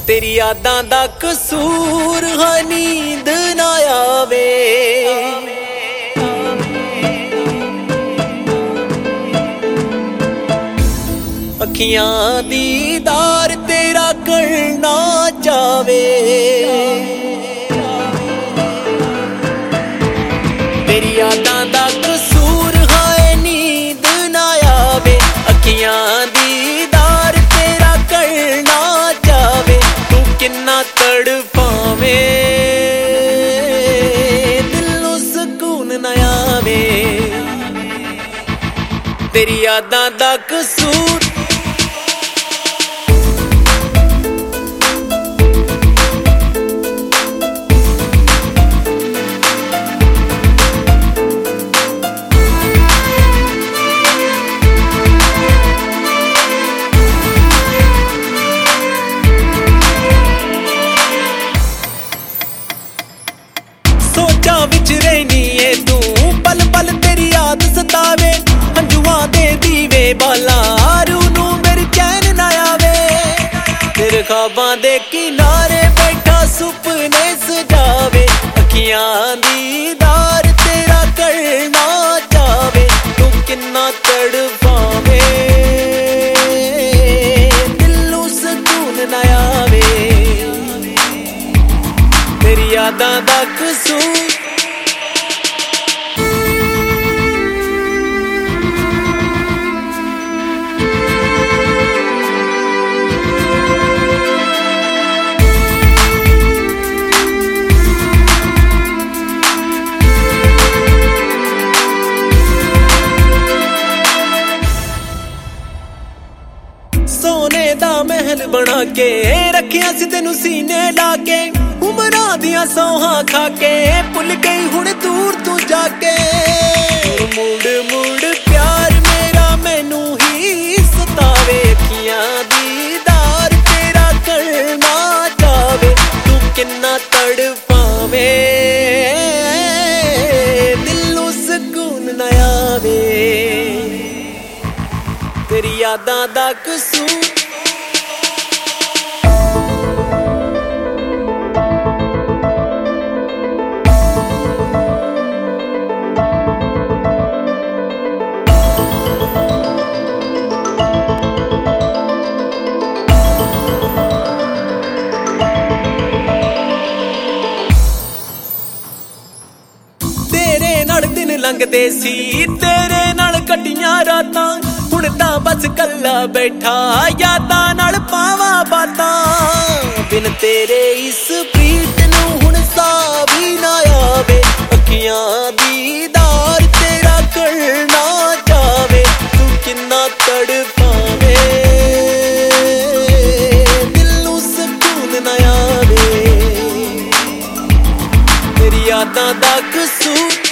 तेरी यादां दा कसूर है नींद ना आवे। अखियां दीदार तेरा करना चावे। तेरी यादां दा कसूर है नींद ना आवे। अखियां दीदार तेरा करना चावे। तू किन्ना तड़पावे दिल नूं सुकून ना आवे। तेरी यादां दा कसूर सोचा विच रहनी है तू पल पल तेरी याद सतावे। हंजुआं दे दीवे बाला रू नूं मेरे चैन ना आवे। तेरे ख्वाबां दे किनारे बैठा सुपने सजावे। अखियां दीदार तेरा करना चावे। तू किन्ना तड़पावे दिल नूं सुकून ना आवे। तेरी यादां दा कसूर सोने दा महल बना के रखिया सी तेनू सीने लाके। उमरां दियां सौहां खा के भुल गई हुण दूर तू जाके। मुड़ मुड़ प्यार मेरा मैनू ही सतावे। अखियां दीदार तेरा करना चावे। तू किन्ना तड़पावे दिल नूं सुकून ना आवे। तेरी यादां दा कसूर तेरे नाल दिन लंघदे सी तेरे नाल कटियां रातां। हुण तां बस कल्ला बैठा यादां नाल पावां बातां। बिन तेरे इस प्रीत नूं हुण साह भी ना आवे। अखियां दीदार तेरा करना चावे। तू किन्ना तड़पावे दिल नूं सुकून ना आवे। तेरी यादां दा कसूर